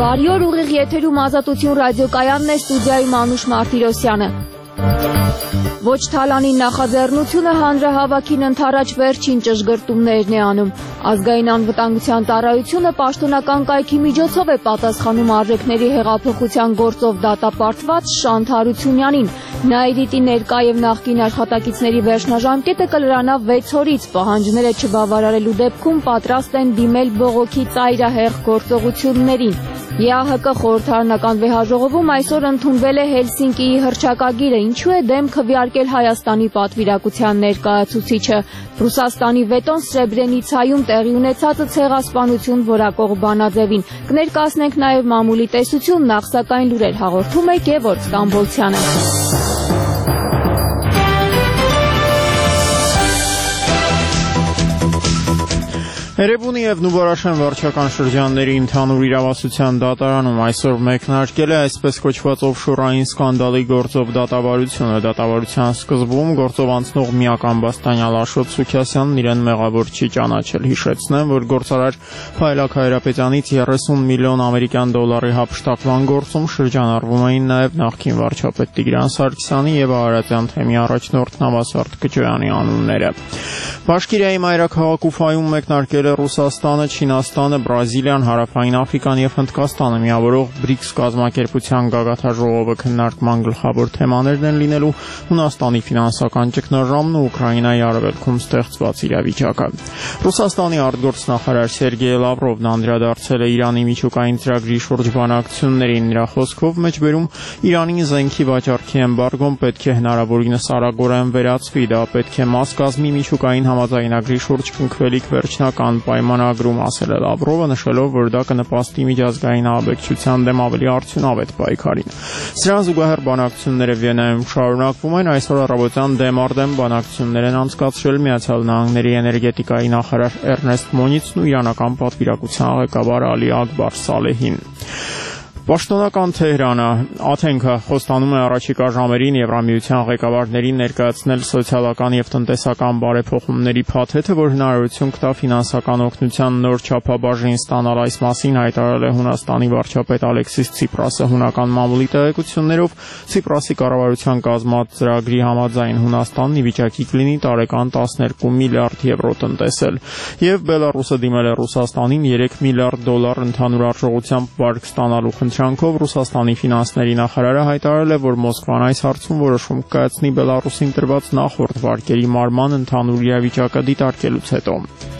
Բարի օր, ուղիղ եթերում Ազատություն ռադիոկայանն է, ստուդիայում Անուշ Մարտիրոսյանը։ Ոչ թալանի նախաձեռնությունը հանրահավաքին ընդառաջ վերջին ճշգրտումներն է անում։ Ազգային անվտանգության ծառայությունը պաշտոնական կայքի միջոցով է պատասխանում արժեքների հեղափոխության գործով դատապարտված Շանթ Հարությունյանին։ Նայիրիտի ներկա եւ նախկին աշխատակիցների վերջնաժամկետը կլրանա 6 օրից։ Պահանջները չբավարարելու դեպքում պատրաստ են դիմել բողոքի ծայրահեղ գործողություններին։ ԵԱՀԿ խորհրդարանական վեհաժողովում այսօր ընդունվել է Հելսինկիի հռչակագիրը, ինչու է դեմ քվեարկել Հայաստանի պատվիրակության ներկայացուցիչը։ Ռուսաստանի վետոն Սրեբրենիցայում տեղի ունեցածը ցեղասպանություն որակող բանաձևին։ Կներկայացնենք նաև մամուլի տեսություն, նախ սակայն լուրեր հաղորդում է Գևորգ Ստամբոլցյանը։ Էրեբունի և Նուբարաշեն վարչական շրջանների ընդհանուր իրավասության դատարանում այսօր մեկնարկել է այսպես կոչված օֆշորային սկանդալի գործով դատավարությունը։ Դատավարության սկզբում գործով անցնող միակ ամբաստանյալ Աշոտ Սուքիասյանն իրեն մեղավոր չի ճանաչել։ Հիշեցնեմ, որ գործարար Փայլակ Հայրապետյանից 30 միլիոն ամերիկյան դոլարի հափշտակման գործում շրջանառվում էին նաև նախկին վարչապետ Տիգրան Սարգսյանի և Արարատյան թեմի առաջնորդ Նավասարդ Կճոյանի անունները։ Բաշկիրիայի մայրաքաղաք Ուֆայում մեկնարկել է Ռուսաստանը, Չինաստանը, Բրազիլիան, Հարավային Աֆրիկան և Հնդկաստանը միավորող BRICS կազմակերպության գագաթաժողովը քննարկման գլխավոր թեմաներն են լինելու Հունաստանի ֆինանսական ճգնաժամն ու Ուկրաինայի արևելքում ստեղծված իրավիճակը։ Ռուսաստանի արտգործնախարար Սերգեյ Լավրովն անդրադարձել է Իրանի միջուկային ծրագրի շուրջ բանակցություններին։ Նրա խոսքով մեջբերում Իրանին զենքի վաճառքի էմբարգոն պետք է հնարավորինս արագորեն վերացվի, դա պետք է մաս կազմի միջուկային համաձայնագրի շուրջ կնքվելիք վերջնական պայմանագրում, ասել է Լավրովը, նշելով, որ դա կնպաստի միջազգային ահաբեկչության դեմ ավելի արդյունավետ պայքարին։ Սրան զուգահեռ բանակցությունները Վիեննայում շարունակվում են։ Այսօր առավոտյան դեմ առ դեմ բանակցություններ են անցկացրել Միացյալ Նահանգների էներգետիկայի նախարար Էրնեստ Մոնիցն ու իրանական պատվիրակության ղեկավար Ալի Ակբար Սալեհին։ Պաշտոնական Թեհրանը Աթենքը խոստանում է առաջիկա ժամերին Եվրամիության ղեկավարներին ներկայացնել սոցիալական և տնտեսական բարեփոխումների փաթեթը, որ հնարավորություն կտա ֆինանսական օգնության նոր չափաբաժին ստանալ։ Այս մասին հայտարարել է Հունաստանի վարչապետ Ալեքսիս Ցիպրասը։ Հունական մամուլի տեղեկություններով Ցիպրասի կառավարության կազմած ծրագրի համաձայն Հունաստանն ի վիճակի կլինի տարեկան 12 միլիարդ եվրո տնտեսել։ Եվ Բելարուսը դիմել է Ռուսաստանին 3 միլիարդ դոլար ընդհանուր արժողությամբ վարկ ստանալու խնդրանքով։ Ռուսաստանի ֆինանսների նախարարը հայտարարել է, որ Մոսկվան այս հարցում որոշում կայացնի Բելարուսին տրված նախորդ վարկերի մարման ընդհանուր իրավիճակը դիտարկելուց հետո։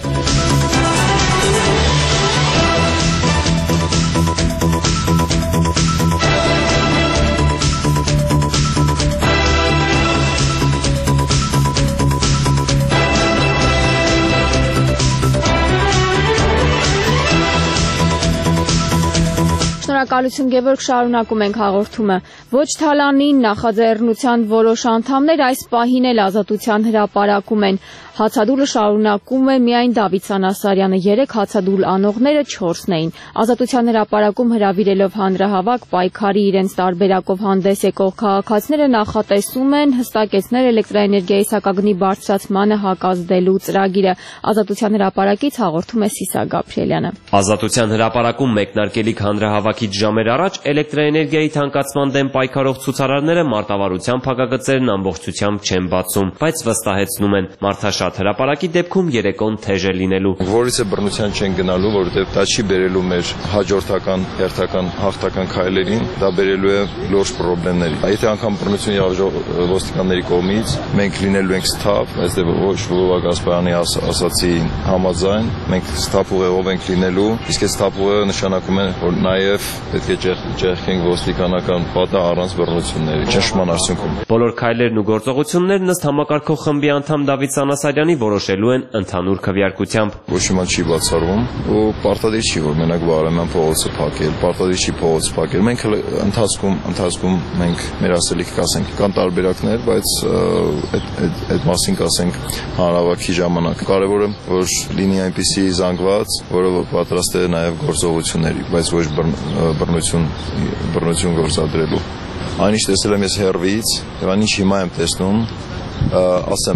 Շնորհակալություն Գևորգ, շարունակում ենք հաղորդումը։ Ոչ թալանի նախաձեռնության որոշ անդամներ այս պահին էլ Ազատության հրապարակում են։ Հացադուլը շարունակում է միայն Դավիթ Սանասարյանը, 3 հացադուլ անողները 4-ն էին։ Ազատության հրապարակում հրավիրելով հանրահավաք պայքարի իրենց տարբերակով հանդես եկող քաղաքացիները նախատեսում են հստակեցնել էլեկտրաէներգիայի սակագնի բարձրացմանը հակազդելու ծրագիրը։ Ազատության հրապարակից հաղորդում է Սիսա Գաբրիելյանը։ Ազատության հրապարակում մեկնարկելիք հանրահավաքից ժամեր առաջ էլեկտրաէներգիայի թանկացման դեմ պայքարող ցուցարարները մարտավարության փակագծերն ամբողջությամբ չեն բացում, բայց վստահեցնում են մարդաշատ հրապարակի դեպքում երեկոն թեժ է լինելու։ Որից է բռնության չեն գնալու, որովհետև դա չի բերելու մեր հաջորդական հերթական հաղթական քայլերին, դա բերելու է լուրջ խնդիրների։ Եթե անգամ բռնություն եղավ ոստիկանների կողմից, մենք լինելու ենք սթափ, այստեղ ոչ Վովա Գասպարյանի ասացի համաձայն, մենք սթափ ուղեղով ենք լինելու, իսկ այս սթափ ուղեղը նշանակում է, որ նաև պետք է ճեղքենք ոստիկանական պատը առանց բռնությունների, ճնշման արդյունքում։ Բոլոր քայլերն ու գործողություններն ըստ համակարգող խմբի անդամ Դավիթ Սանասարյանի որոշելու են ընդհանուր քվեարկությամբ։ Ոչ մի բան չի բացառվում ու պարտադիր չի, որ մենակ Վարամյան փողոցը փակել, պարտադիր չի փողոցը փակել։ Մենք ընթացքում մենք մեր ասելիք կասենք, կան տարբերակներ, բայց այդ մասին կասենք հանրահավաքի ժամանակ։ Կարևորը որ լինի այնպիսի զանգված, որը պատրաստ է նաև գործողությունների, բայց ոչ բռնություն գործադրելու։ Այնիշ տեսել եմ ես հեռվից, եւ այնիշ հիմա եմ տեսնում, ասեմ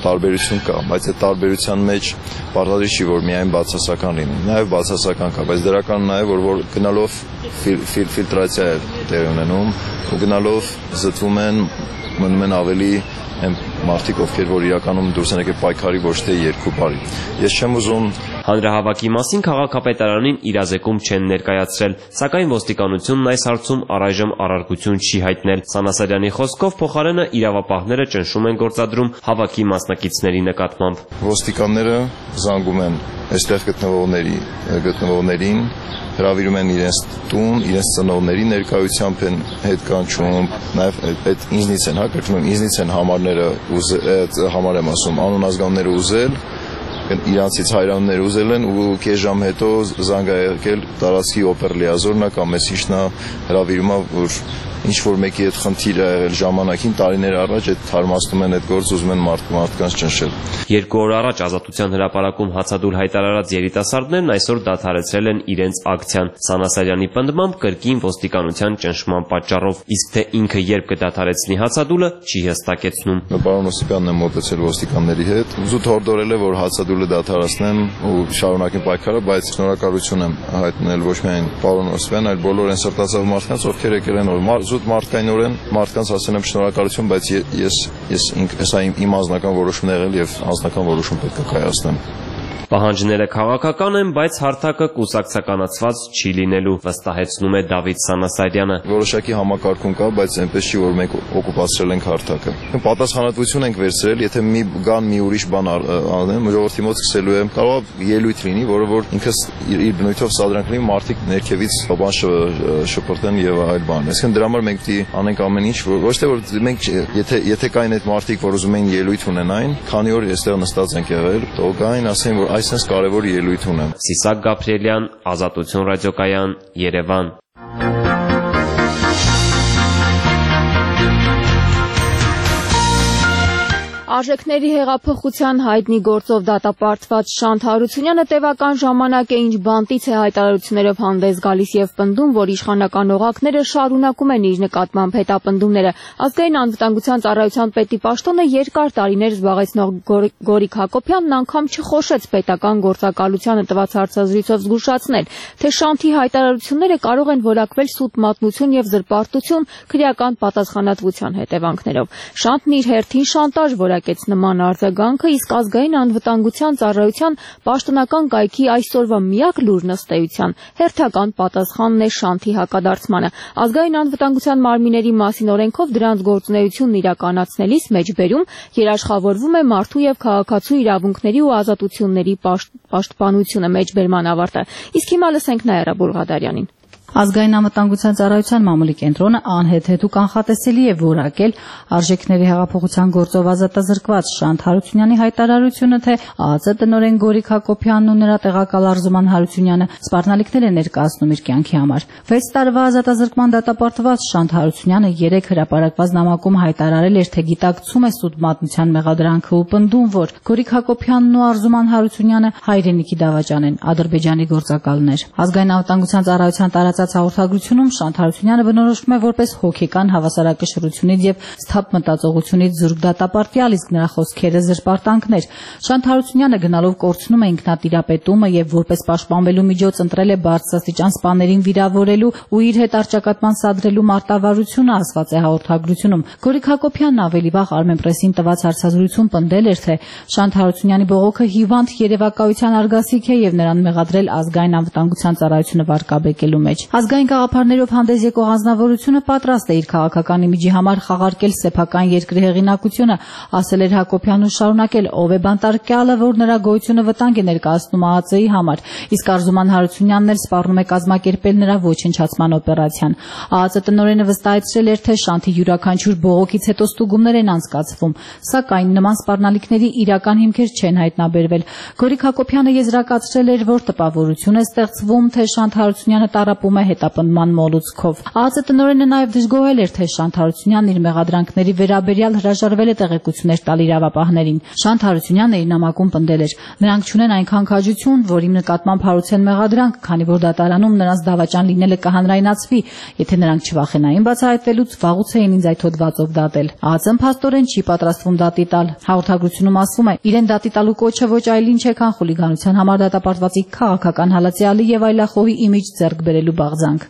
տարբերություն կա, բայց այդ տարբերության մեջ պարտադիր չի, որ միայն բացասական լինի, նաև բացասական կա, բայց դրական նաև որ գնալով ֆիլտրացիա է տեղի ունենում ու գնալով զտվում են, մնում են ավելի այն մարդիկ, ովքեր որ իրականում դուրս են եկել պայքարի ոչ թե երկու բարի։ Ես չեմ ուզում Հանրահավաքի մասին քաղաքապետարանին իրազեկում չեն ներկայացրել, սակայն ոստիկանությունն այս հարցում առայժմ առարկություն չի հայտնել։ Սանասարյանի խոսքով փոխարենը իրավապահները ճնշում են գործադրում հավաքի մասնակիցների նկատմամբ։ Ոստիկանները զանգում են այստեղ գտնվողներին, հրավիրում են իրենց տուն, իրենց ծնողների ներկայությամբ են հետ կանչում, նաև այդ ինձնից են, կրկնում եմ, ինձնից են համար եմ ասում, անուն ազգանունները ուզել, իրանցից հայրանները ուզել են ու կես ժամ հետո զանգ է եկել տարածքի օպեր լիազորնա կամ էսիշնա հրավիրումա, որ ինչ-որ մեկի այդ խնդիրը եղել ժամանակին տարիներ առաջ այդ թարմացնում են այդ գործ ուզում են մարդկանց ճնշել։ 2 օր առաջ Ազատության հրապարակում հացադուլ հայտարարած երիտասարդներն այսօր դադարեցրել են իրենց ակցիան։ Սանասարյանի պնդմամբ կրկին ոստիկանության ճնշման պատճառով, իսկ թե ինքը երբ կդադարեցնի հացադուլը չի հստակեցնում։ Պարոն Օսիպյանն է մոտեցել ոստիկանների հետ, զուտ հորդորել է, որ հացադուլը դադարեցնեն ու շարունակեն պայքարը, բայց շնորհակալություն եմ հայտնել ոչ միայն պարոն Օսիպյանին, այլ բոլոր այն սրտացավ մարդկանց, ովքեր եկել են զուտ մարդկայնորեն մարդկանց ասել եմ շնորհակալություն, բայց ես իմ անձնական որոշումն եղել եւ անձնական որոշում պետք է կայացնեմ։ Պահանջները քաղաքական են, բայց հարթակը կուսակցականացված չի լինելու, վստահեցնում է Դավիթ Սանասարյանը։ Որոշակի համակարգում կա, բայց այնպես չի, որ մենք օկուպացրել ենք հարթակը։ Պատասխանատվություն ենք վերցրել, եթե մի ուրիշ բան անեն, ժողովրդի մոտ սկսելու է, կարող է ելույթ լինի, որը որ ինքս իր բնույթով սադրանք լինի, մարդիկ ներքևից բան շփրտեն եւ այլ բան։ Այսինքն դրա համար մենք պիտի անենք ամեն ինչ, ոչ թե որ մենք եթե կային այդ մարդիկ, որ ուզում են ելույթ ունենային, քանի օր այստեղ նստած ենք եղել, թող գային, ասեն, որ այսպես կարևոր ելույթ ունեմ։ Սիսակ Գաբրիելյան, Ազատություն ռադիոկայան, Երևան։ Արժեքների հեղափոխության հայտնի գործով դատապարտված Շանթ Հարությունյանը տևական ժամանակ է ինչ բանտից է հայտարարություններով հանդես գալիս եւ պնդում, որ իշխանական օղակները շարունակում են իր նկատմամբ հետապնդումները։ Ազգային անվտանգության ծառայության պետի պաշտոնը երկար տարիներ զբաղեցնող Գորիկ Հակոբյանն անգամ չխոշեց պետական գործակալությանը տված հարցազրույցով զգուշացնել, թե Շանթի հայտարարությունները կարող են որակվել սուտ մատնություն եւ զրպարտություն քրեական պատասխանատվության հետևանքներով։ Շանթն իր հերթին շանտաժ որակեց նման արձագանքը, իսկ ազգային անվտանգության ծառայության պաշտոնական կայքի այսօրվա միակ լուրն ըստ էության հերթական պատասխանն է Շանթի հակադարձմանը։ Ազգային անվտանգության մարմինների մասին օրենքով դրանց գործունեությունն իրականացնելիս մեջբերում երաշխավորվում է մարդու եւ քաղաքացու իրավունքների ու ազատությունների պաշտպանությունը մեջբերման ավարտը։ Իսկ հիմա լսենք Նաիրա Բուլղադարյանին։ Ազգային անվտանգության ծառայության մամուլի կենտրոնը անհեթեթ ու կանխատեսելի է որակել արժեքների հեղափոխության գործով ազատազրկված Շանթ Հարությունյանի հայտարարությունը, թե ԱԱԾ տնօրեն Գորիկ Հակոբյանն ու նրա տեղակալ Արզուման Հարությունյանը սպառնալիքներ են ներկայացնում իր կյանքի համար։ 6 տարվա ազատազրկման դատապարտված Շանթ Հարությունյանը 3 հրապարակված նամակում հայտարարել էր, թե գիտակցում է սուտ մատնության մեղադրանքը ու պնդում, որ Գորիկ Հակոբյանն ու Արզուման Հարությունյանը հայրենիքի դավաճան են, Ադրբեջանի գործակալներ։ Ազգային անվտանգության ծառայության հաղորդագրությունում Շանթ Հարությունյանը բնորոշվում է որպես հոգեկան հավասարակշռությունից եւ սթափ մտածողությունից զուրկ դատապարտյալ, իսկ նրա խոսքերը զրպարտանքներ։ Շանթ Հարությունյանը գնալով կորցնում է ինքնատիրապետումը եւ որպես պաշտպանվելու միջոց ընտրել է բարձրաստիճան սպաներին վիրավորելու ու իր հետ առճակատման սադրելու մարտավարությունը, ասված է հաղորդագրությունում։ Գորիկ Հակոբյանն ավելի վաղ Armenpress-ին տված հարցազրույցում պնդել էր, թե Շանթ Հարությունյանի բողոքը հիվանդ երևակայության արգասիք է եւ նրան մեղադրել ազգային անվտանգության ծառայությունը վարկաբեկելու մեջ։ Ազգային գաղափարներով հանդես եկող անձնավորությունը պատրաստ է իր քաղաքական իմիջի համար խաղարկել սեփական երկրի հեղինակությունը, ասել էր Հակոբյանը ու շարունակել, ով է բանտարկյալը, որ նրա գոյությունը վտանգ է ներկայացնում ԱԱԾ-ի համար, իսկ Արզուման Հարությունյանն էլ սպառնում է կազմակերպել նրա ոչնչացման օպերացիան։ ԱԱԾ տնօրենը վստահեցրել էր, թե Շանթի յուրաքանչյուր բողոքից հետո ստուգումներ են անցկացվում, սակայն նման սպառնալիքների իրական հիմքեր չեն հայտնաբերվել։ Գորիկ Հակոբյանը եզրակացրել էր, որ տպավորություն է ստեղծվում, թե Շանթ Հարությունյանը տառապում է է հետապնդման մոլուցքով։ ԱԱԾ տնօրենը նաև դժգոհել էր, թե Շանթ Հարությունյանն իր մեղադրանքների վերաբերյալ հրաժարվել է տեղեկություններ տալ իրավապահներին։ Շանթ Հարությունյանն իր նամակում պնդել էր. նրանք չունեն այնքան քաջություն, որ իմ նկատմամբ հարուցեն մեղադրանք, քանի որ դատարանում նրանց դավաճան լինելը կհանրայնացվի, եթե նրանք չվախենային բացահայտվելուց, վաղուց էին ինձ այդ հոդվածով դատել։ ԱԱԾ-ն փաստորեն չի պատրաստվում դատի տալ։ Հաղորդագրությունում ասվում է, իրեն դատի տալու կոչը ոչ այլ ինչ է, քան խուլիգանության համար դատապարտվածի քաղաքական հալածյալի եւ այլախոհի իմիջ ձեռք բերելու բաղձանք։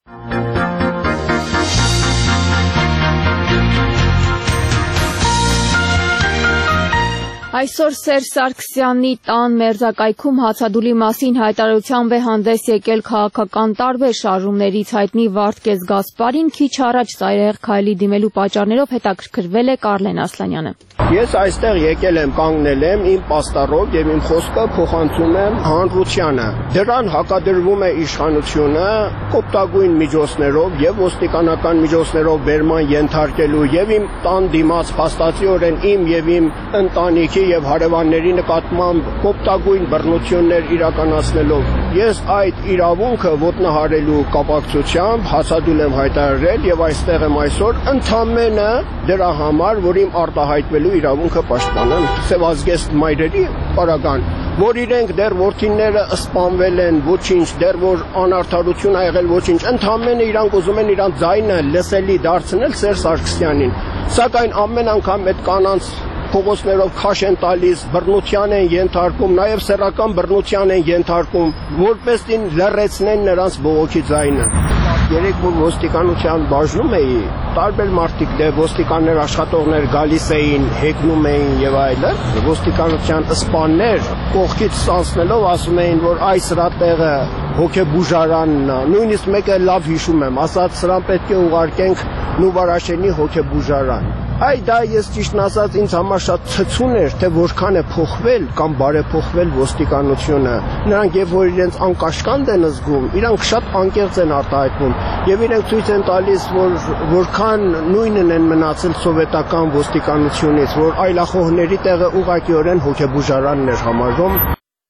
Այսօր Սերժ Սարգսյանի տան մերձակայքում հացադուլի մասին հայտարարությամբ է հանդես եկել քաղաքական տարբեր շարժումներից հայտնի Վարդգես Գասպարին, քիչ առաջ ծայրահեղ քայլի դիմելու պատճառներով հետաքրքրվել է Կարլեն Ասլանյանը։ Ես այստեղ եկել եմ, կանգնել եմ իմ պաստառով եւ իմ խոսքը փոխանցում եմ հանրությանը։ Դրան հակադրվում է իշխանությունը կոպտագույն միջոցներով եւ ոստիկանական միջոցներով բերման ենթարկելու եւ իմ տան դիմաց փաստացիորեն իմ եւ իմ ընտանիքի եւ հարևանների նկատմամբ կոպտագույն բռնություններ իրականացնելով ես այդ իրավունքը ոտնահարելու կապակցությամբ հացադուլ եմ հայտարարել եւ այստեղ եմ այսօր ընդամենը դրա համար, որ իմ արտահայտվելու իրավունքը պաշտպանեմ Սևազգեստ մայրերի պարագան, որ իրենք դեռ որդիները սպանվել են, ոչինչ, դեռ որ անարդարություն ա եղել, ոչինչ, ընդամենը իրանք ուզում են իրանք ձայնը լսելի դարձնել Սերժ Սարգսյանին, սակայն ամեն անգամ այդ կանանց փողոցներով քաշ են տալիս, բռնության են ենթարկում, նաև սեռական բռնության են ենթարկում, որպեսզի լռեցնեն նրանց բողոքի ձայնը։ Երեք որ ոստիկանության բաժնում էի, տարբեր մարդիկ դե ոստիկաններ աշխատողներ գալիս էին, հեգնում էին եւ այլն, ոստիկանության սպաներ կողքից անցնելով ասում էին, որ այս հրատեղը հոգեբուժարանն է, նույնիսկ մեկը լավ հիշում եմ, ասաց սրան պետք է ուղարկենք Նուբարաշենի հոգեբուժարան։ Այ դա ես ճիշտն ասած ինձ համար շատ ցցուն էր, թե որքան է փոխվել կամ բարեփոխվել ոստիկանությունը։ Նրանք երբ որ իրենց անկաշկանդ են զգում, իրանք շատ անկեղծ են արտահայտվում եւ իրենք ցույց են տալիս, որ որքան նույնն են մնացել սովետական ոստիկանությունից, որ այլախոհների տեղը ուղղակիորեն հոգեբուժարանն էր համարվում։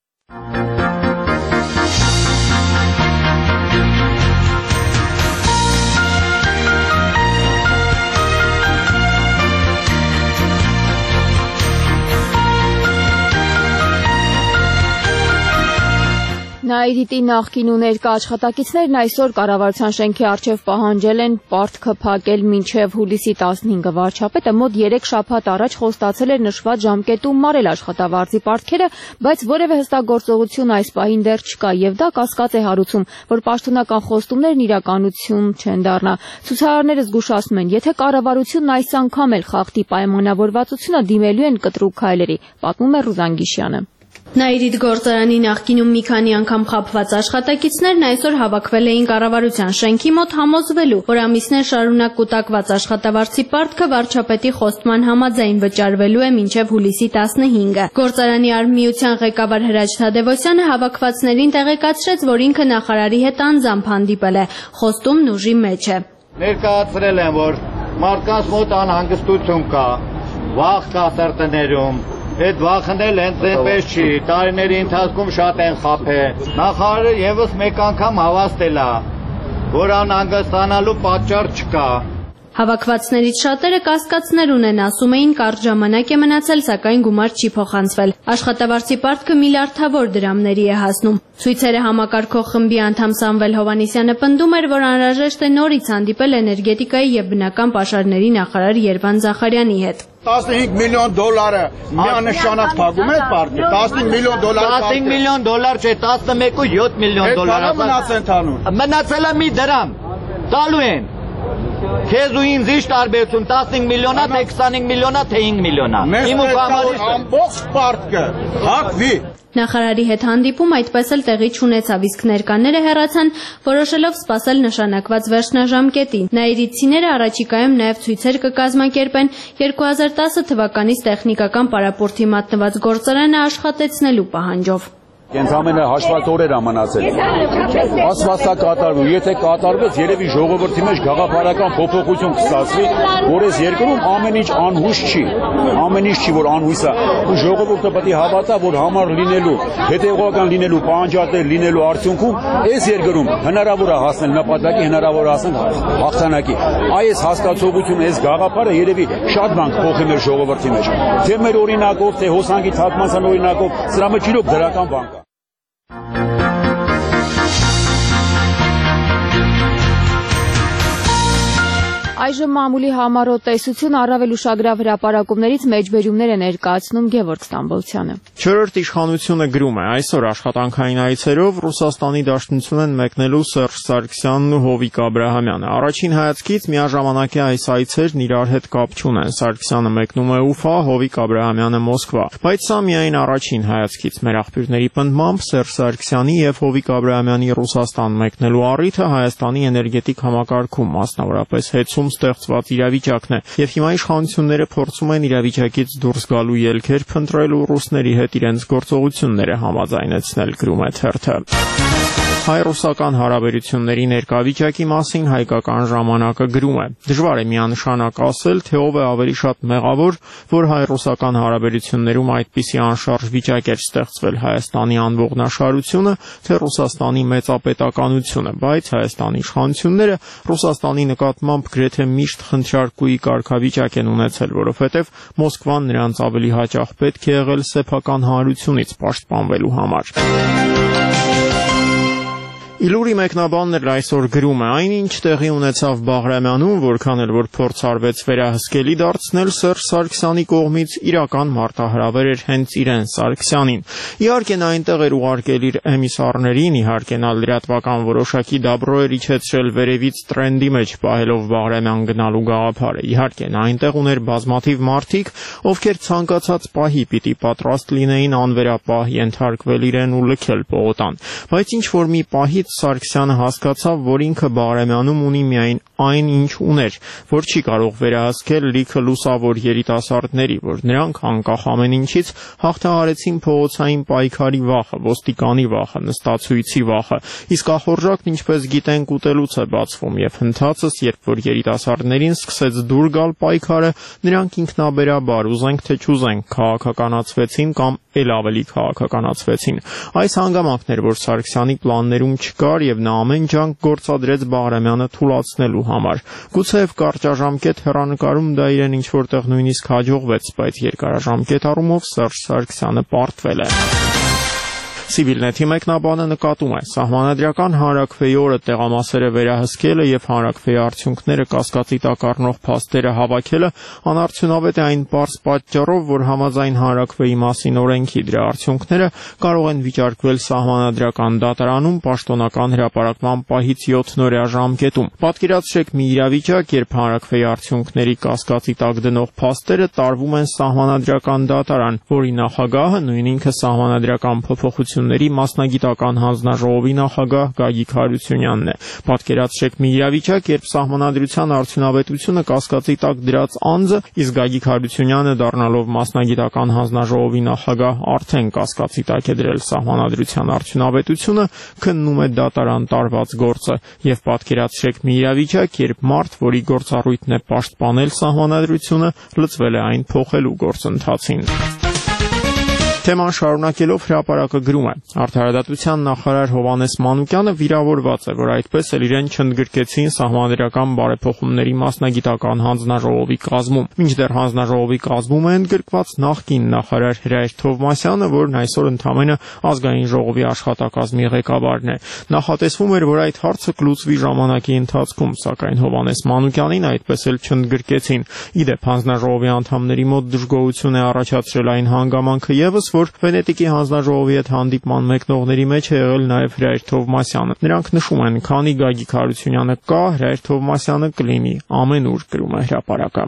Նաիրիտի նախկին ու ներկա աշխատակիցներն այսօր կառավարության շենքի առջև պահանջել են պարտքը փակել մինչև հուլիսի 15-ը։ Վարչապետը մոտ 3 շաբաթ առաջ խոստացել էր նշված ժամկետում մարել աշխատավարձի պարտքերը, բայց որևէ հստակ գործողություն այս պահին դեռ չկա եւ դա կասկած է հարուցում, որ պաշտոնական խոստումներն իրականություն չեն դառնա։ Ցուցարարները զգուշացնում են, եթե կառավարությունն այս անգամ էլ խախտի պայմանավորվածությունը, դիմելու են կտրուկ քայլերի, պատմում է Ռուզան Գիշյանը։ Նաիրիտ գործարանի նախկինում մի քանի անգամ խաբված աշխատակիցներն այսօր հավաքվել էին կառավարության շենքի մոտ համոզվելու, որ ամիսներ շարունակ կուտակված աշխատավարձի պարտքը վարչապետի խոստման համաձայն վճարվելու է մինչև հուլիսի 15-ը։ Գործարանի արհմիության ղեկավար Հրաչ Թադևոսյանը հավաքվածներին տեղեկացրեց, որ ինքը նախարարի հետ անձամբ հանդիպել է, խոստումն ուժի մեջ է։ Ներկայացրել են, որ մարդկանց մոտ անհանգստություն կա, վախ կա սրտներում։ Այդ վախնել հենց այնպես չի, տարիների ընթացքում շատ են խաբել։ Նախարարը եւս մեկ անգամ հավաստել է, որ անհանգստանալու պատճառ չկա։ Հավաքվածներից շատերը կասկածներ ունեն, ասում էին կարճ ժամանակ է մնացել, սակայն գումար չի փոխանցվել։ Աշխատավարձի պարտքը միլիարդավոր դրամների է հասնում։ Ցույցերը համակարգող խմբի անդամ Սամվել Հովանեսյանը պնդում էր, որ անհրաժեշտ է նորից հանդիպել էներգետիկայի եւ բնական պաշարների նախարար Երվան Զախարյանի հետ։ 15 միլիոն դոլարը միանշանակ փակում է պարտքը։ 15 միլիոն դոլար 15 միլիոն դոլար չէ, 11.7 միլիոն դոլար մնացել է մի դրամ։ Տալու են։ Քեզ ու ինձ ի՞նչ տարբերություն 15 միլիոնա, թե 25 միլիոնա, թե 5 միլիոնա։ Իմ ու կամարի ամբողջ պարտքը հակվի։ Նախարարի հետ հանդիպում այդպես էլ տեղի չունեցավ, իսկ ներկաները հեռացան, որոշելով սպասել նշանակված վերջնաժամկետին։ Նաիրիտցիները առաջիկայում նաև ցույցեր կկազմակերպեն 2010 թվականից տեխնիկական պարապորտի մատնված գործարանը աշխատեցնելու պահանջով։ Կենցամենը հաշված օրեր մնացել։ Ասվածա կատարվում, եթե կատարվեց, երևի ժողովրդի մեջ գաղափարական փոփոխություն կստացվի, որ այս երկրում ամեն ինչ անհույս չի։ Ամեն ինչ չի, որ անհույս է։ Ու ժողովուրդը պետք է հավատա, որ համար լինելու, հետևողական լինելու, պահանջատեր լինելու արդյունքում այս երկրում հնարավոր է հասնել նպատակի, հնարավոր է հասնել հաղթանակի։ Այս հասկացողությունը, այս գաղափարը երևի շատ բան կփոխի մեր ժողովրդի մեջ։ Թե մեր օրինակով, թե հոսանքի թարգմանության օրինակով, սրա մեջ իրոք դրական բան կա։ Այժմ մամուլի համառոտ տեսություն առավել ուշագրավ հրապարակումներից մեջբերումներ է ներկայացնում Գևորգ Ստամբոլցյանը։ Չորրորդ իշխանությունը գրում է. այսօր աշխատանքային այցերով Ռուսաստանի Դաշնություն են մեկնելու Սերժ Սարգսյանն ու Հովիկ Աբրահամյանը։ Առաջին հայացքից միաժամանակի այս այցերն իրար հետ կապ չունեն։ Սարգսյանը մեկնում է Ուֆա, Հովիկ Աբրահամյանը Մոսկվա։ Բայց սա միայն առաջին հայացքից։ Մեր աղբյուրների պնդմամբ Սերժ Սարգսյանի եւ Հովիկ Աբրահամյանի Ռուսաստան մեկնելու առիթը Հայաստանի էներգետիկ համակարգում, մասնավորապես հեծում ստեղծված իրավիճակն է, եւ հիմա իշխանությունները փորձում են իրավիճակից դուրս գալու ելքեր փնտրել ու ռուսների հետ իրենց գործողությունները համաձայնեցնել, գրում է թերթը։ Հայ-ռուսական հարաբերությունների ներկայվիճակի մասին Հայկական ժամանակը գրում է. դժվար է միանշանակ ասել, թե ով է ավելի շատ մեղավոր, որ հայ-ռուսական հարաբերություններում այդպիսի անշարժ վիճակ էր ստեղծվել Հայաստանի անողնաշարությունը, թե Ռուսաստանի մեծապետականությունը, բայց Հայաստանի իշխանությունները Ռուսաստանի նկատմամբ գրեթե միշտ խնդրարկուի կարգավիճակ են ունեցել, որովհետև Մոսկվան նրանց ավելի հաճախ պետք է եղել սեփական հանրությունից պաշտպանվելու համար։ Իլուրի մեկնաբանն էլ այսօր գրում է. այնինչ տեղի ունեցավ Բաղրամյանում, որքան էլ որ փորձ արվեց վերահսկելի դարձնել Սերժ Սարգսյանի կողմից, իրական մարտահրավեր էր հենց իրեն Սարգսյանին։ Իհարկե նա այնտեղ էր ուղարկել իր էմիսարներին, իհարկե նա լրատվական որոշակի դաբրո էր իջեցրել վերևից տրենդի մեջ պահելով Բաղրամյան գնալու գաղափարը։ Իհարկե նա այնտեղ ուներ բազմաթիվ մարդիկ, ովքեր ցանկացած պահի պիտի պատրաստ լինեին անվերապահ ենթարկվել իրեն ու լքել պողոտան։ Բայց ինչ որ մի պահից Սարգսյանը հասկացավ, որ ինքը Բաղրամյանում ունի միայն այն, ինչ ուներ, որ չի կարող վերահսկել լիքը լուսավոր երիտասարդների, որ նրանք անկախ ամեն ինչից հաղթահարեցին փողոցային պայքարի վախը, ոստիկանի վախը, նստացույցի վախը, իսկ ախորժակն ինչպես գիտենք ուտելուց է բացվում, եւ հնդածս, երբ որ երիտասարդներին սկսեց դուր գալ պայքարը, նրանք ինքնաբերաբար, ուզենք թե չուզենք, քաղաքականացվեցին կամ էլ ավելի քաղաքականացվեցին։ Այս հանգամանքն էր, որ Սարգսյանի պլաններում չկար եւ նա ամեն ջանք գործադրեց Բաղրամյանը թուլացնելու համար։ Գուցեև կարճաժամկետ հեռանկարում դա իրեն ինչ որտեղ նույնիսկ հաջողվեց, բայց երկարաժամկետ առումով Սերժ Սարգսյանը պարտվել է։ Civilnet-ի մեկնաբանը նկատում է. սահմանադրական հանրաքվեի օրը տեղամասերը վերահսկելը եւ հանրաքվեի արդյունքները կասկածի տակ առնող փաստերը հավաքելը անարդյունավետ է այն պարզ պատճառով, որ համաձայն հանրաքվեի մասին օրենքի դրա արդյունքները կարող են վիճարկվել սահմանադրական դատարանում պաշտոնական հրապարակման պահից 7-օրյա ժամկետում։ Պատկերացրեք մի իրավիճակ, երբ հանրաքվեի արդյունքների կասկածի տակ դնող փաստերը տարվում են սահմանադրական դատարան, որի նախագահը նույն ինքը սահմանադրական փոփոխություն մասնագիտական հանձնաժողովի նախագահ Գագիկ Հարությունյանն է։ Պատկերացրեք մի իրավիճակ, երբ սահմանադրության արդյունավետությունը կասկածի տակ դրած անձը, իսկ Գագիկ Հարությունյանը դառնալով մասնագիտական հանձնաժողովի նախագահ արդեն կասկածի տակ է դրել սահմանադրության արդյունավետությունը, քննում է դատարան տարված գործը, եւ պատկերացրեք մի իրավիճակ, երբ մարդ, որի գործառույթն է պաշտպանել սահմանադրությունը, լծվել է այն փոխելու գործընթացին։ Թեման շարունակելով հրապարակը գրում է. Արդարադատության նախարար Հովհաննես Մանուկյանը վիրավորված է, որ այդպես էլ իրեն չընդգրկեցին սահմանադրական բարեփոխումների մասնագիտական հանձնաժողովի կազմում։ Մինչդեռ հանձնաժողովի կազմում է ընդգրկված նախկին նախարար Հրայր Թովմասյանը, որն այսօր ընդամենը ազգային ժողովի աշխատակազմի ղեկավարն է։ Նախատեսվում էր, որ այդ հարցը կլուծվի ժամանակի ընթացքում, սակայն Հովհաննես Մանուկյանին այդպես էլ չընդգրկեցին։ Իդեպ հանձնաժողովի անդամների մոտ դժգոհություն է առաջացրել այն հանգամանքը եւս, որ Վենետիկի հանձնաժողովի հետ հանդիպման մեկնողների մեջ է եղել նաև Հրայր Թովմասյանը։ Նրանք նշում են, քանի Գագիկ Հարությունյանը կա, Հրայր Թովմասյանը կլինի, ամենուր, գրում է հրապարակը։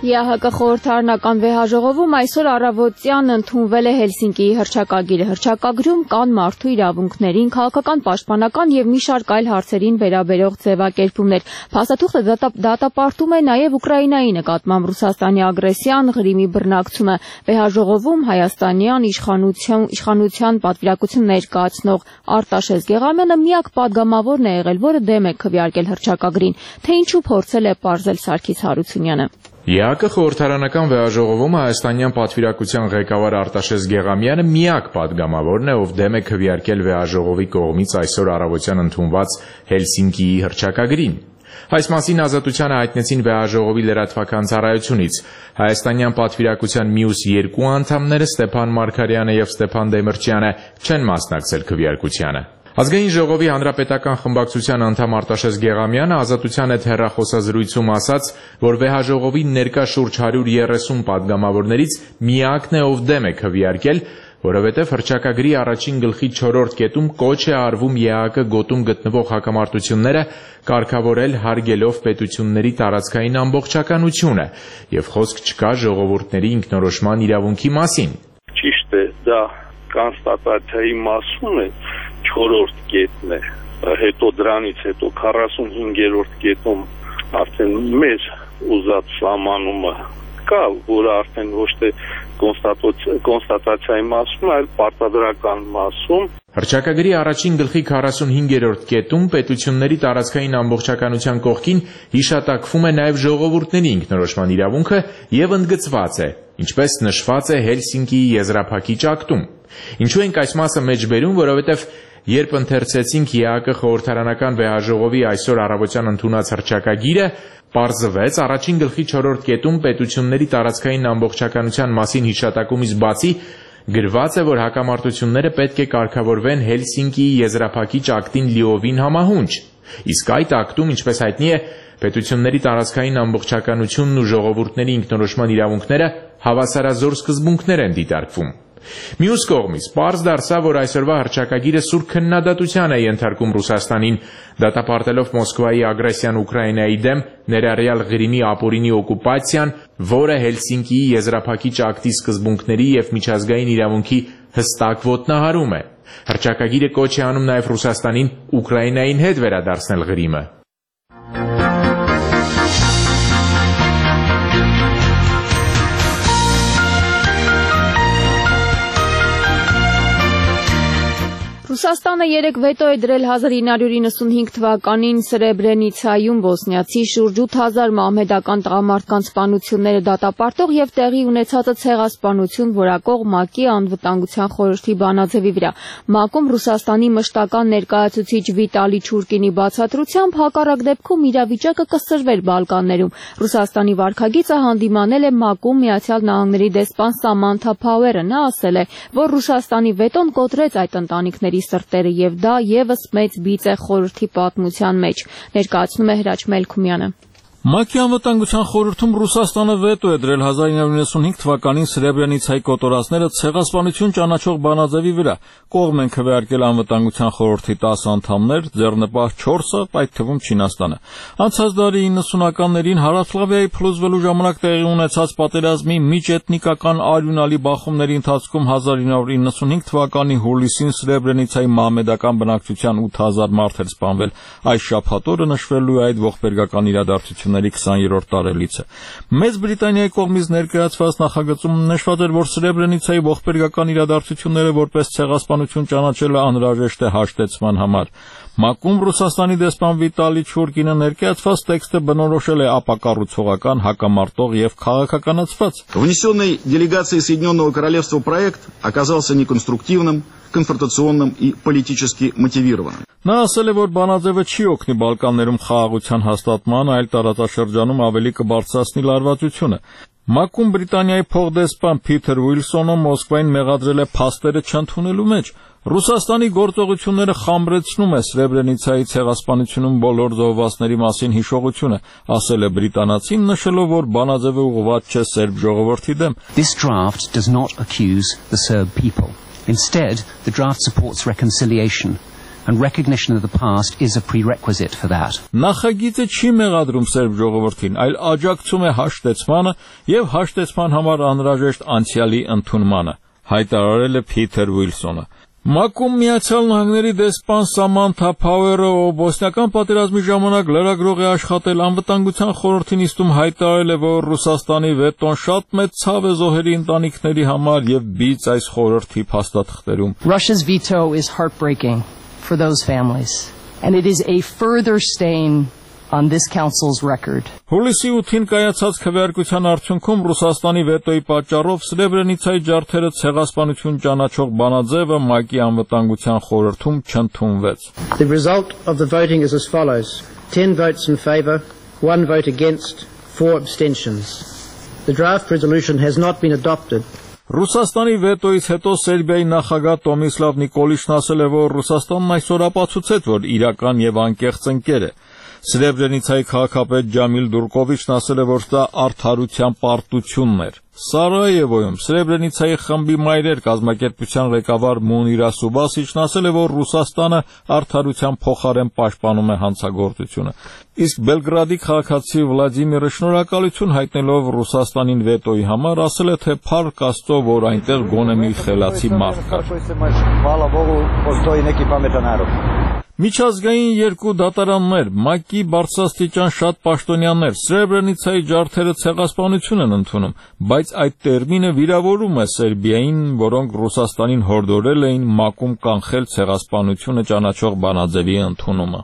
ԵԱՀԿ խորհրդարանական վեհաժողովում այսօր առավոտյան ընդունվել է Հելսինկիի հռչակագիրը։ Հռչակագրում կան մարդու իրավունքներին, քաղաքական պաշտպանական եւ մի շարք այլ հարցերին վերաբերող ձևակերպումներ։ Փաստաթուղթը դատապարտում է նաեւ Ուկրաինայի նկատմամբ Ռուսաստանի ագրեսիան, Ղրիմի բռնակցումը։ Վեհաժողովում հայաստանյան իշխանության պատվիրակություն ներկայացնող Արտաշես Գեղամյանը միակ պատգամավորն է եղել, որը դեմ է քվեարկել հռչակագրին, թե ինչու փորձել է պարզել Սարգիս Հարությունյանը։ ԵԱՀԿ խորհրդարանական վեհաժողովում հայաստանյան պատվիրակության ղեկավար Արտաշես Գեղամյանը միակ պատգամավորն է, ով դեմ է քվեարկել վեհաժողովի կողմից այսօր առավոտյան ընդունված Հելսինկիի հռչակագրին։ Այս մասին Ազատությանը հայտնեցին վեհաժողովի լրատվական ծառայությունից։ Հայաստանյան պատվիրակության մյուս երկու անդամները Ստեփան Մարգարյանը եւ Ստեփան Դեմիրճյանը չեն մասնակցել քվեարկությանը։ Ազգային ժողովի հանրապետական խմբակցության անդամ Արտաշես Գեղամյանը Ազատության հետ հեռախոսազրույցում ասաց, որ վեհաժողովի ներկա շուրջ 130 պատգամավորներից միակն է, ով դեմ է քվեարկել, որովհետև հռչակագրի առաջին գլխի 4-րդ կետում կոչ է արվում ԵԱՀԿ գոտում գտնվող հակամարտությունները կարգավորել հարգելով պետությունների տարածքային ամբողջականությունը եւ խոսք չկա ժողովուրդների ինքնորոշման իրավունքի մասին։ Ճիշտ է, դա կոնստատացիայի մասում է 4-րդ կետն է, հետո դրանից հետո 45-րդ կետում արդեն մեր ուզած սահմանումը կա, որը արդեն ոչ թե կոնստատացիայի մասում, այլ պարտադրական մասում։ Հռչակագրի առաջին գլխի 45-րդ կետում պետությունների տարածքային ամբողջականության կողքին հիշատակվում է նաև ժողովուրդների ինքնորոշման իրավունքը եւ ընդգծված է, ինչպես նշված է Հելսինկիի եզրափակիչ ակտում։ Ինչու ենք այս մասը մեջբերում, որովհետև երբ ընթերցեցինք ԵԱՀԿ խորհրդարանական վեհաժողովի այսօր առավոտյան ընդունած հռչակագիրը, պարզվեց առաջին գլխի 4-րդ կետում պետությունների տարածքային ամբողջականության մասին հիշատակումից բացի գրված է, որ հակամարտությունները պետք է կարգավորվեն Հելսինկիի եզրափակիչ ակտին լիովին համահունչ։ Իսկ այդ ակտում, ինչպես հայտնի է, պետությունների տարածքային ամբողջականությունն ու ժողովուրդների ինքնորոշման իրավունքները հավասարազոր սկզբունքներ են դիտարկվում։ Մյուս կողմից պարզ դարձավ, որ այսօրվա հռչակագիրը սուր քննադատության է ենթարկում Ռուսաստանին, դատապարտելով Մոսկվայի ագրեսիան Ուկրաինայի դեմ, ներառյալ Ղրիմի ապօրինի օկուպացիան, որը Հելսինկիի եզրափակիչ ակտի սկզբունքների եւ միջազգային իրավունքի հստակ ոտնահարում է։ Հռչակագիրը կոչ է անում նաեւ Ռուսաստանին Ուկրաինային հետ վերադարձնել Ղրիմը։ Ռուսաստանը երեկ վետո է դրել 1995 թվականին Սրեբրենիցայում բոսնիացի շուրջ 8000 մահմեդական տղամարդկանց սպանությունները դատապարտող եւ տեղի ունեցածը ցեղասպանություն որակող ՄԱԿ-ի անվտանգության խորհրդի բանաձևի վրա։ ՄԱԿ-ում Ռուսաստանի մշտական ներկայացուցիչ Վիտալի Չուրկինի բացատրությամբ հակառակ դեպքում իրավիճակը կսրվեր Բալկաններում։ Ռուսաստանի վարքագիծը հանդիմանել է ՄԱԿ-ում Միացյալ Նահանգների դեսպան Սամանթա Փաուերը։ Նա ասել է, որ Ռուսաստանի վետոն կոտրեց այդ ընտանիքների սրտերը եւ դա եւս մեծ բիծ է խորհրդի պատմության մեջ, ներկայացնում է Հրաչ Մելքումյանը։ ՄԱԿ-ի անվտանգության խորհրդում Ռուսաստանը վետո է դրել 1995 թվականին Սրեբրենիցայի կոտորածները ցեղասպանություն ճանաչող բանաձևի վրա։ Կողմ են քվեարկել անվտանգության խորհրդի 10 անդամներ, ձեռնպահ 4-ը, այդ թվում Չինաստանը։ Անցած դարի 90-ականներին Հարավսլավիայի փլուզվելու ժամանակ տեղի ունեցած պատերազմի միջէթնիկական արյունալի բախումների ընթացքում 1995 թվականի հուլիսին Սրեբրենիցայի մահմեդական բնակչության 8000 մարդ էր սպանվել։ Այս շաբաթ օրը նշվելու է այդ ողբերգական իրադարձությունները 20-րդ տարելիցը։ Մեծ Բրիտանիայի կողմից ներկայացված նախագծում նշված էր, որ Սրեբրենիցայի ողբերգական իրադարձությունները որպես ցեղասպանություն ճանաչելը անհրաժեշտ է հաշտեցման համար։ ՄԱԿ-ում Ռուսաստանի դեսպան Վիտալի Չուրկինը ներկայացված տեքստը բնորոշել է ապակառուցողական, հակամարտող եւ քաղաքականացված։ Внесенный делегацией Соединенного Королевства проект оказался неконструктивным, конфронтационным и политически мотивированным. Նա ասել է, որ բանաձևը չի օգնի Բալկաններում խաղաղության հաստատման, այլ տարածաշրջանում ավելի կբարձրացնի լարվածությունը։ ՄԱԿ-ում Բրիտանիայի փոխդեսպան Փիթեր Ուիլսոնը Մոսկվային մեղադրել է փաստերը չընդունելու մեջ։ Ռուսաստանի գործողությունները խամրեցնում է Սրեբրենիցայի ցեղասպանությունում բոլոր զոհվածների մասին հիշողությունը, ասել է բրիտանացին, նշելով, որ բանաձևը ուղղված չէ սերբ ժողովրդի դեմ։ This draft does not accuse the Serb people. Instead, the draft supports reconciliation. and recognition of the past is a prerequisite for that. Նախագիծը չի մեղադրում սերբ ժողովրդին, այլ աջակցում է հաշտեցմանը եւ հաշտեցման համար անհրաժեշտ անցյալի ընդունմանը, հայտարարել է Փիթեր Ուիլսոնը։ ՄԱԿ-ում Միացյալ Նահանգների դեսպան Սամանթա Փաուերը, ով բոսնիական պատերազմի ժամանակ լրագրող է աշխատել, անվտանգության խորհրդի նիստում հայտարարել է, որ Ռուսաստանի վետոն շատ մեծ ցավ է զոհերի ընտանիքների համար եւ բիծ այս խորհրդի փաստաթղթերում. Russia's veto is heartbreaking for those families, and it is a further stain on this council's record. Հուլիսի 8-ին կայացած քվեարկության արդյունքում Ռուսաստանի վետոյի պատճառով Սրեբրենիցայի ջարդերը ցեղասպանություն ճանաչող բանաձևը ՄԱԿ-ի անվտանգության խորհրդում չընդունվեց. The result of the voting is as follows: 10 votes in favor, 1 vote against, 4 abstentions. The draft resolution has not been adopted. Ռուսաստանի վետոյից հետո Սերբիայի նախագահ Տոմիսլավ Նիկոլիչն ասել է, որ Ռուսաստանն այսօր ապացուցեց, որ իրական եւ անկեղծ ընկեր է. Սրեբրենիցայի քաղաքապետ Ջամիլ Դուրկովիչն ասել է, որ դա արդարության պարտությունն էր։ Սարայևոյում Սրեբրենիցայի խմբի մայրեր կազմակերպության ղեկավար Մունիրա Սուբասիչն ասել է, որ Ռուսաստանը արդարության փոխարեն պաշտպանում է հանցագործությունը։ Իսկ Բելգրադի քաղաքացի Վլադիմիրը շնորհակալություն հայտնելով Ռուսաստանին վետոյի համար ասել է, թե փառք Աստծո, որ այնտեղ գոնե մի խելացի մարդ կար։ Միջազգային երկու դատարաններ, ՄԱԿ-ի բարձրաստիճան շատ պաշտոնյաներ Սրեբրենիցայի ջարդերը ցեղասպանություն են ընդունում, բայց այդ տերմինը վիրավորում է Սերբիային, որոնք Ռուսաստանին հորդորել էին ՄԱԿ-ում կանխել ցեղասպանությունը ճանաչող բանաձևի ընդունումը։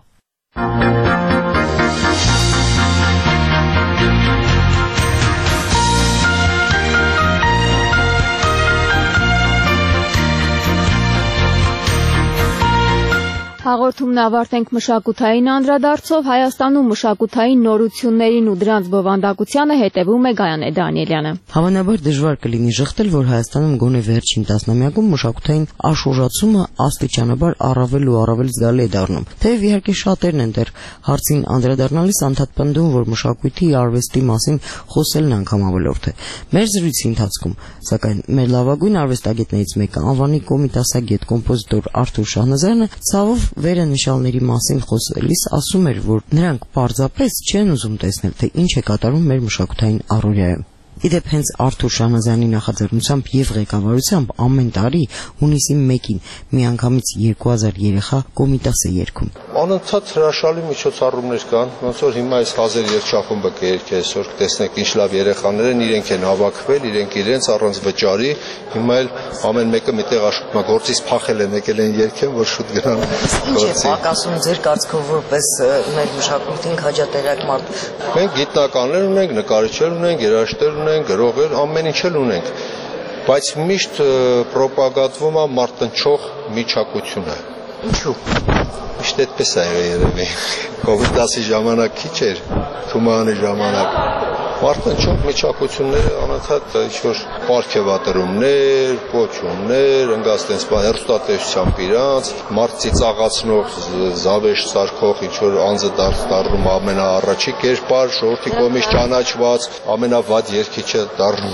Հաղորդումն ավարտենք մշակութային անդրադարձով. Հայաստանում մշակութային նորություններին ու դրանց բովանդակությանը հետևում է Գայանե Դանիելյանը։ Հավանաբար դժվար կլինի շղթել, որ Հայաստանում գոնե վերջին տասնամյակում մշակութային աշխուժացումը աստիճանաբար առավել ու առավել զգալի է դառնում։ Թեև իհարկե շատերն են դեռ հարցին անդրադառնալիս անդադ պնդում, որ մշակույթի արվեստի մասին խոսելն անգամ ավելորդ է։ Մեր զրույցի ընթացքում, սակայն, մեր լավագույն արվեստագետներից մեկը, անվանի կոմիտասագետ, կոմպոզիտոր Արթուր Շահնազարյանը ցավով վերանշյալների մասին խոսելիս ասում էր, որ նրանք պարզապես չեն ուզում տեսնել, թե ինչ է կատարում մեր մշակութային առօրյայում։ Իդեպ հենց Արթուր Շահնազարյանի նախաձեռնությամբ եւ ղեկավարությամբ ամեն տարի հունիսի 1-ին միանգամից 2000 երեխա կոմիտաս է երգում։ Անընդհատ հրաշալի միջոցառումներ կան, ոնց որ հիմա այս հազար երգչախումբը կերկի այսօր կտեսնեք ինչ լավ երեխաներ են, իրենք են հավաքվել, իրենք իրենց առանց վճարի, հիմա էլ ամեն մեկը միտեղ աշխատում է, գործից փախել են, եկել են երգեն, որ շուտ գնան գործի։ Ինչ է պակասում ձեր կարծիքով որպես մեր մշակույթին քաջատերակ մարդ։ Մենք գիտնականներ ունենք, նկարիչներ ունենք, երաժիշտներ ունենք, գրողներ, ամեն ինչ էլ ունենք, բայց միշտ պրոպագանդվում է մարտնչող միջակությունը։ Ինչու՞։ Միշտ այդպես է երևի։ Կոմիտասի ժամանակ քիչ էր, Թումանի ժամանակ։ Մարտնչող միջակությունները անընդհատ ինչ-որ պարգևատրումներ, կոչումներ, ընկած տենց բան, հեռուստատեսությամբ իրանց, մարդ ծիծաղացնող, զավեշ սարքող, ինչ-որ անձը դառնում ամենաառաջի կերպար, ժողովրդի կողմից ճանաչված, ամենավատ երգիչը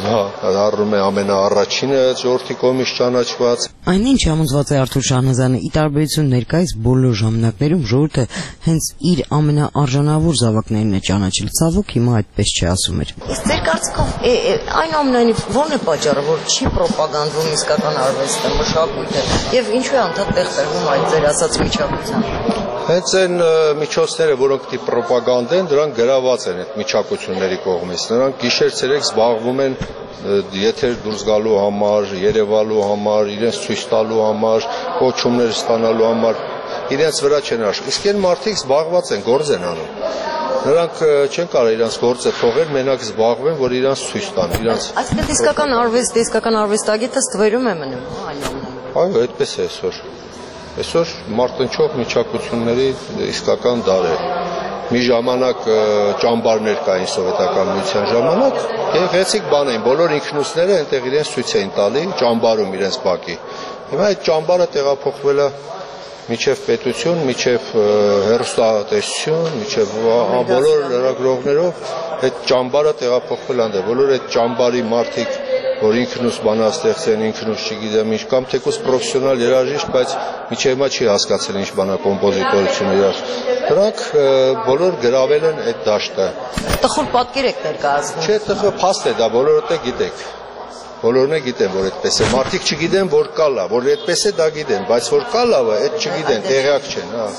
դառնում է ամենաառաջինը, ժողովրդի կողմից ճանաչված։ Այնինչ համոզված է Արթուր Շահնազարյանը, ի տարբերություն ներկայիս բոլոր ժամանակներում ժողովուրդը հենց իր ամենաարժանավոր զավակներն է ճանաչել։ Ցավոք հիմա այդպես չի ասում էր։ Իսկ ձեր կարծիքով այնուամենայնիվ ո՞րն է պատճառը, որ չի պրոպագանդվում իսկական արվեստը, մշակույթը եւ ինչու է անդադ տեղτερվում այդ ձեր ասած միջակայքությամբ։ Հենց այն միջոցները, որոնք դի պրոպագանդեն, դրանք գրաված են այդ միջակությունների կողմից։ Նրանք գիշեր-ցերեկ զբաղվում են եթեր դուրս գալու համար, երևալու համար, իրենց ցույց տալու համար, կոչումներ ստանալու համար, իրենց վրա չեն աշխատում։ Իսկ այն մարդիկ զբաղված են, գործ են անում։ Նրանք չեն կարող իրենց գործը թողել, մենակ զբաղվեն, որ իրենց ցույց տան, իրենց։ Այսինքն իսկական արվեստագետը ստվերում է մնում, Այո, այդպես է այսօր։ Այսօր մարտնչող միջակությունների իսկական դար է։ Մի ժամանակ ճամբարներ կային սովետական միության ժամանակ, գեղեցիկ բան էին, բոլոր ինքնուսները այնտեղ իրենց ցույց էին տալի, ճամբարում իրենց բակի։ Հիմա այդ ճամբարը տեղափոխվել է միջև պետություն, միջև հեռուստատեսություն, միջև բոլոր լրագրողներով այդ ճամբարը տեղափոխվել այնտեղ, բոլոր այդ ճամբարի մարդիկ որ ինքնուս բանաստեղծ են, ինքնուս չգիտեմ ինչ, կամ թեկուզ պրոֆեսիոնալ երաժիշտ, բայց միջև հիմա չի հասկացել ինչ բան է կոմպոզիտորությունը երաժիշտ։ Դրանք բոլոր գրավել են այդ դաշտը։ Տխուր պատկեր եք ներկայացնում։ Չէ, տխուր փաստ է դա, բոլորը գիտեք։ Բոլորն է գիտեն, որ այդպես է։ Մարդիկ չգիտեն, որ կա լավ, որ այդպես է դա գիտեն, բայց որ կա լավը, այդ չգիտեն, տեղյակ չեն, հա։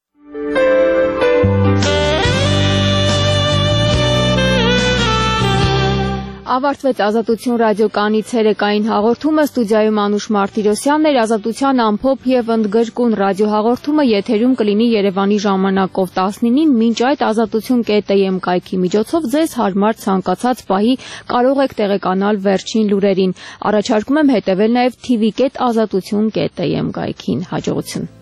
Ավարտվեց Ազատություն ռադիոկայանի ցերեկային հաղորդումը, ստուդիայում Անուշ Մարտիրոսյանն էր, Ազատության ամփոփ եւ ընդգրկուն ռադիոհաղորդումը եթերում կլինի Երևանի ժամանակով 19-ին, մինչ այդ azatutun.am կայքի միջոցով ձեզ հարմար ցանկացած պահի կարող եք տեղեկանալ վերջին լուրերին։ Առաջարկում եմ հետևել նաեւ tv.azatutun.am կայքին։ Հաջողություն։